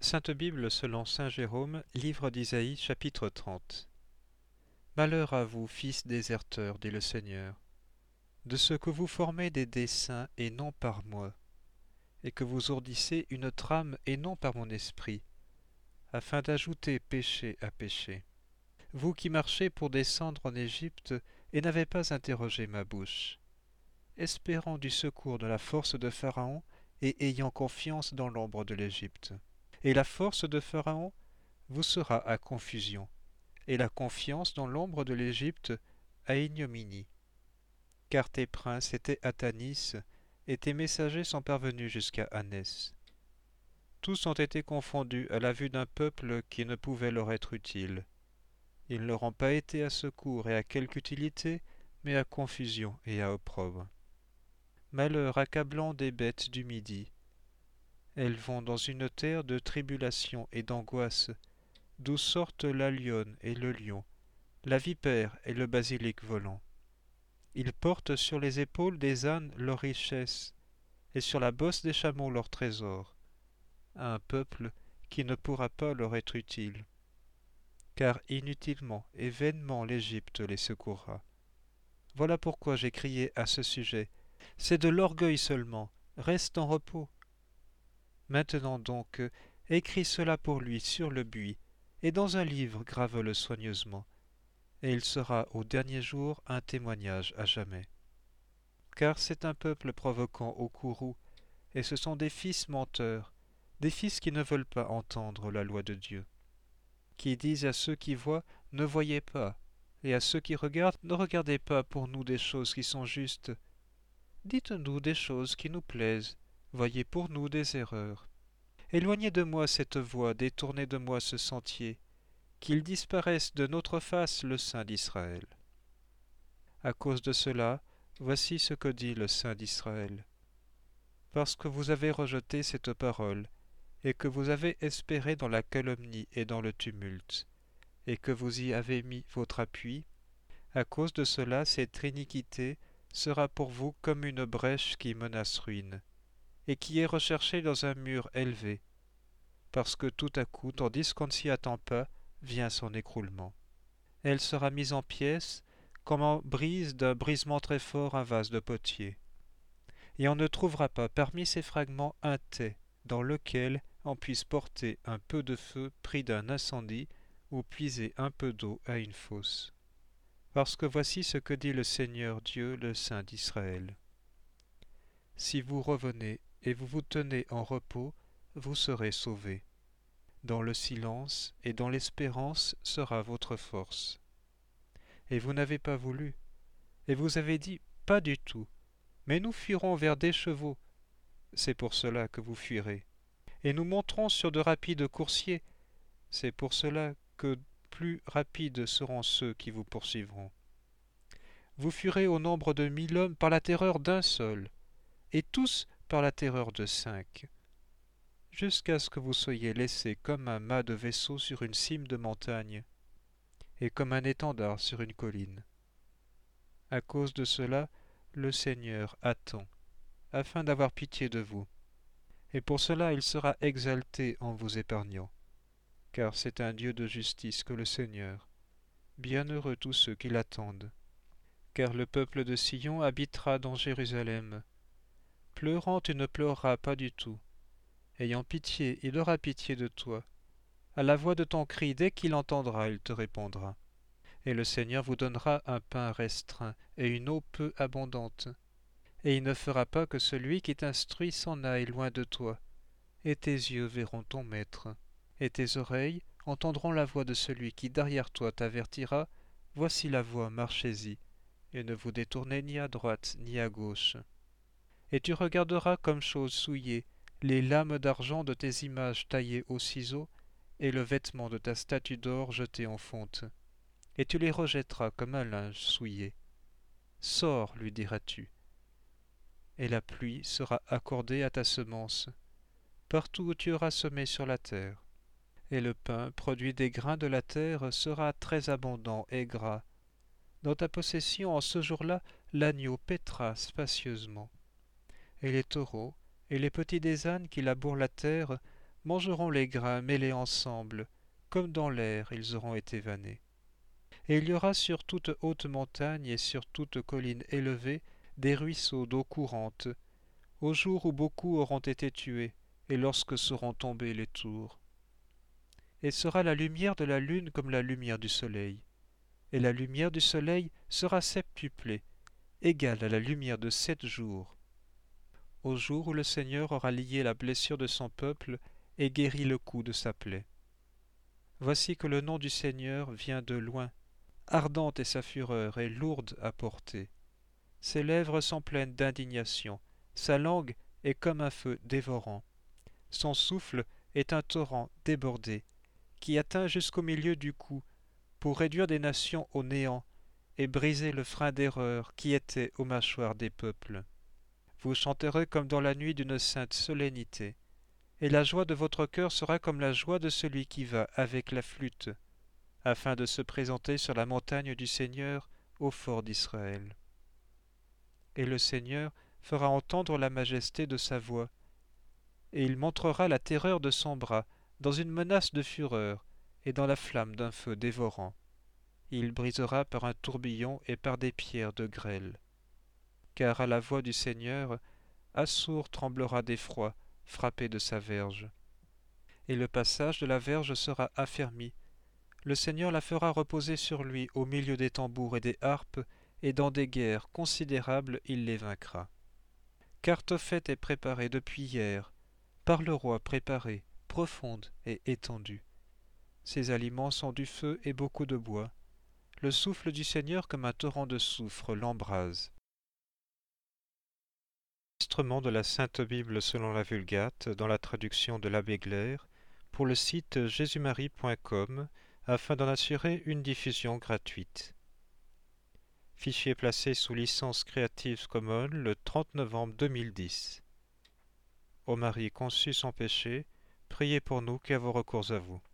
Sainte Bible selon saint Jérôme, livre d'Isaïe, chapitre 30. Malheur à vous, fils déserteurs, dit le Seigneur, de ce que vous formez des desseins et non par moi, et que vous ourdissez une trame et non par mon esprit, afin d'ajouter péché à péché. Vous qui marchez pour descendre en Égypte et n'avez pas interrogé ma bouche, espérant du secours de la force de Pharaon et ayant confiance dans l'ombre de l'Égypte. Et la force de Pharaon vous sera à confusion, et la confiance dans l'ombre de l'Égypte à ignominie. Car tes princes étaient à Tanis, et tes messagers sont parvenus jusqu'à Anès. Tous ont été confondus à la vue d'un peuple qui ne pouvait leur être utile. Ils ne leur ont pas été à secours et à quelque utilité, mais à confusion et à opprobre. Malheur accablant des bêtes du Midi. Elles vont dans une terre de tribulation et d'angoisse, d'où sortent la lionne et le lion, la vipère et le basilic volant. Ils portent sur les épaules des ânes leurs richesses, et sur la bosse des chameaux leurs trésors, à un peuple qui ne pourra pas leur être utile. Car inutilement et vainement l'Égypte les secourra. Voilà pourquoi j'ai crié à ce sujet. C'est de l'orgueil seulement, reste en repos. Maintenant donc, écris cela pour lui sur le buis, et dans un livre grave-le soigneusement, et il sera au dernier jour un témoignage à jamais. Car c'est un peuple provoquant au courroux, et ce sont des fils menteurs, des fils qui ne veulent pas entendre la loi de Dieu, qui disent à ceux qui voient, ne voyez pas, et à ceux qui regardent, ne regardez pas pour nous des choses qui sont justes. Dites-nous des choses qui nous plaisent, voyez pour nous des erreurs. Éloignez de moi cette voie, détournez de moi ce sentier, qu'il disparaisse de notre face le Saint d'Israël. À cause de cela, voici ce que dit le Saint d'Israël. Parce que vous avez rejeté cette parole, et que vous avez espéré dans la calomnie et dans le tumulte, et que vous y avez mis votre appui, à cause de cela cette iniquité sera pour vous comme une brèche qui menace ruine, et qui est recherchée dans un mur élevé, parce que tout à coup, tandis qu'on ne s'y attend pas, vient son écroulement. Elle sera mise en pièces, comme on brise d'un brisement très fort un vase de potier. Et on ne trouvera pas parmi ces fragments un tais dans lequel on puisse porter un peu de feu pris d'un incendie ou puiser un peu d'eau à une fosse. Parce que voici ce que dit le Seigneur Dieu, le Saint d'Israël. Si vous revenez et vous vous tenez en repos, vous serez sauvés. Dans le silence et dans l'espérance sera votre force. Et vous n'avez pas voulu, et vous avez dit, pas du tout, mais nous fuirons vers des chevaux, c'est pour cela que vous fuirez. Et nous monterons sur de rapides coursiers, c'est pour cela que plus rapides seront ceux qui vous poursuivront. Vous fuirez au nombre de 1000 hommes par la terreur d'un seul, et tous par la terreur de 5, jusqu'à ce que vous soyez laissés comme un mât de vaisseau sur une cime de montagne, et comme un étendard sur une colline. À cause de cela, le Seigneur attend, afin d'avoir pitié de vous, et pour cela il sera exalté en vous épargnant, car c'est un Dieu de justice que le Seigneur. Bienheureux tous ceux qui l'attendent. Car le peuple de Sion habitera dans Jérusalem. Pleurant, tu ne pleureras pas du tout. Ayant pitié, il aura pitié de toi. À la voix de ton cri, dès qu'il entendra, il te répondra. Et le Seigneur vous donnera un pain restreint et une eau peu abondante. Et il ne fera pas que celui qui t'instruit s'en aille loin de toi. Et tes yeux verront ton maître. Et tes oreilles entendront la voix de celui qui derrière toi t'avertira. Voici la voie, marchez-y, et ne vous détournez ni à droite ni à gauche. Et tu regarderas comme chose souillée les lames d'argent de tes images taillées au ciseau, et le vêtement de ta statue d'or jeté en fonte. Et tu les rejetteras comme un linge souillé. Sors, lui diras-tu, et la pluie sera accordée à ta semence, partout où tu auras semé sur la terre. Et le pain, produit des grains de la terre, sera très abondant et gras. Dans ta possession, en ce jour-là, l'agneau paîtra spacieusement. Et les taureaux, et les petits des ânes qui labourent la terre, mangeront les grains mêlés ensemble, comme dans l'air ils auront été vannés. Et il y aura sur toute haute montagne et sur toute colline élevée des ruisseaux d'eau courante, au jour où beaucoup auront été tués, et lorsque seront tombés les tours. Et sera la lumière de la lune comme la lumière du soleil, et la lumière du soleil sera septuplée, égale à la lumière de 7 jours, au jour où le Seigneur aura lié la blessure de son peuple et guéri le coup de sa plaie. Voici que le nom du Seigneur vient de loin, ardente est sa fureur et lourde à porter. Ses lèvres sont pleines d'indignation, sa langue est comme un feu dévorant. Son souffle est un torrent débordé, qui atteint jusqu'au milieu du cou, pour réduire des nations au néant et briser le frein d'erreur qui était aux mâchoires des peuples. Vous chanterez comme dans la nuit d'une sainte solennité, et la joie de votre cœur sera comme la joie de celui qui va avec la flûte, afin de se présenter sur la montagne du Seigneur au fort d'Israël. Et le Seigneur fera entendre la majesté de sa voix, et il montrera la terreur de son bras dans une menace de fureur et dans la flamme d'un feu dévorant. Il brisera par un tourbillon et par des pierres de grêle. Car à la voix du Seigneur, Assour tremblera d'effroi, frappé de sa verge. Et le passage de la verge sera affermi. Le Seigneur la fera reposer sur lui au milieu des tambours et des harpes, et dans des guerres considérables il les vaincra. Car Tophet est préparée depuis hier, par le roi préparée, profonde et étendue. Ses aliments sont du feu et beaucoup de bois. Le souffle du Seigneur comme un torrent de soufre l'embrase. Enregistrement de la Sainte Bible selon la Vulgate dans la traduction de l'abbé Glaire pour le site jésusmarie.com afin d'en assurer une diffusion gratuite. Fichier placé sous licence Creative Commons le 30 novembre 2010. Ô Marie conçue sans péché, priez pour nous qui avons recours à vous.